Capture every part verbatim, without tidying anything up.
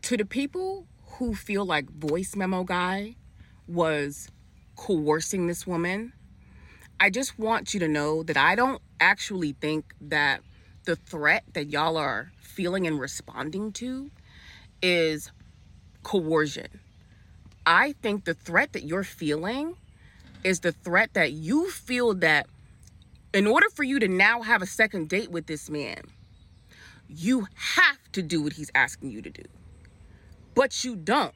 To the people who feel like Voice Memo Guy was coercing this woman, I just want you to know that I don't actually think that the threat that y'all are feeling and responding to is coercion. I think the threat that you're feeling is the threat that you feel that in order for you to now have a second date with this man, you have to do what he's asking you to do. But you don't.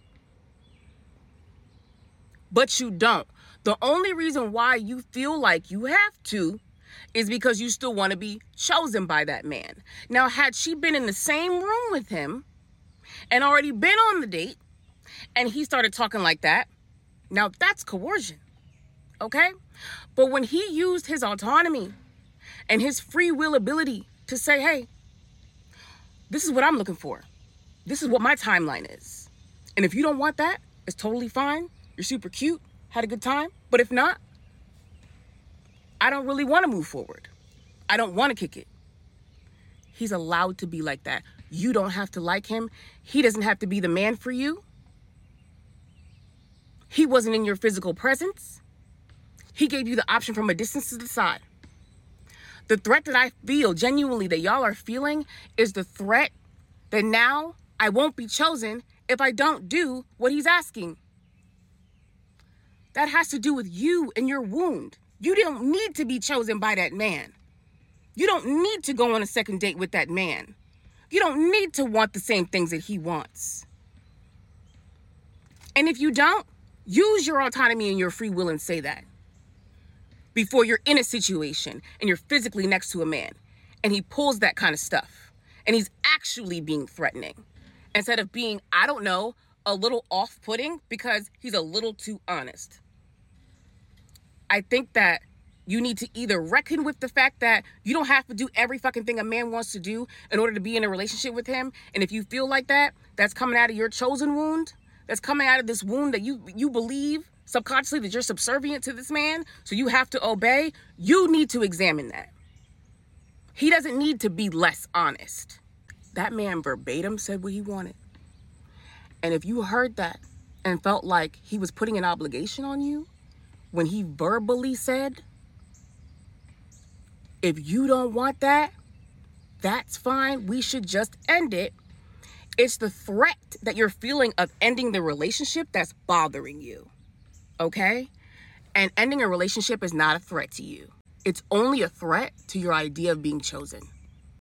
But you don't. The only reason why you feel like you have to is because you still want to be chosen by that man. Now, had she been in the same room with him and already been on the date and he started talking like that, now that's coercion, okay? But when he used his autonomy and his free will ability to say, hey, this is what I'm looking for. This is what my timeline is. And if you don't want that, it's totally fine. You're super cute, had a good time. But if not, I don't really want to move forward. I don't want to kick it. He's allowed to be like that. You don't have to like him. He doesn't have to be the man for you. He wasn't in your physical presence. He gave you the option from a distance to decide. The threat that I feel genuinely that y'all are feeling is the threat that now I won't be chosen if I don't do what he's asking. That has to do with you and your wound. You don't need to be chosen by that man. You don't need to go on a second date with that man. You don't need to want the same things that he wants. And if you don't, use your autonomy and your free will and say that. Before you're in a situation and you're physically next to a man and he pulls that kind of stuff and he's actually being threatening instead of being, I don't know, a little off-putting because he's a little too honest. I think that you need to either reckon with the fact that you don't have to do every fucking thing a man wants to do in order to be in a relationship with him. And if you feel like that, that's coming out of your chosen wound. That's coming out of this wound that you you believe subconsciously that you're subservient to this man, so you have to obey. You need to examine that. He doesn't need to be less honest. That man verbatim said what he wanted. And if you heard that and felt like he was putting an obligation on you when he verbally said, if you don't want that, that's fine. We should just end it. It's the threat that you're feeling of ending the relationship that's bothering you. Okay? And ending a relationship is not a threat to you. It's only a threat to your idea of being chosen.